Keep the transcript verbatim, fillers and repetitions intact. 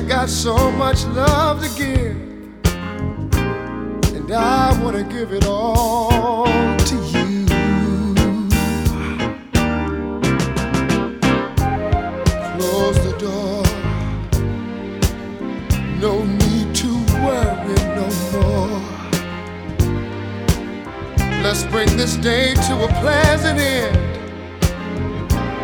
got so much love to give, and I want to give it all to you. Close the door, no need to worry no more. Let's bring this day to a pleasant end.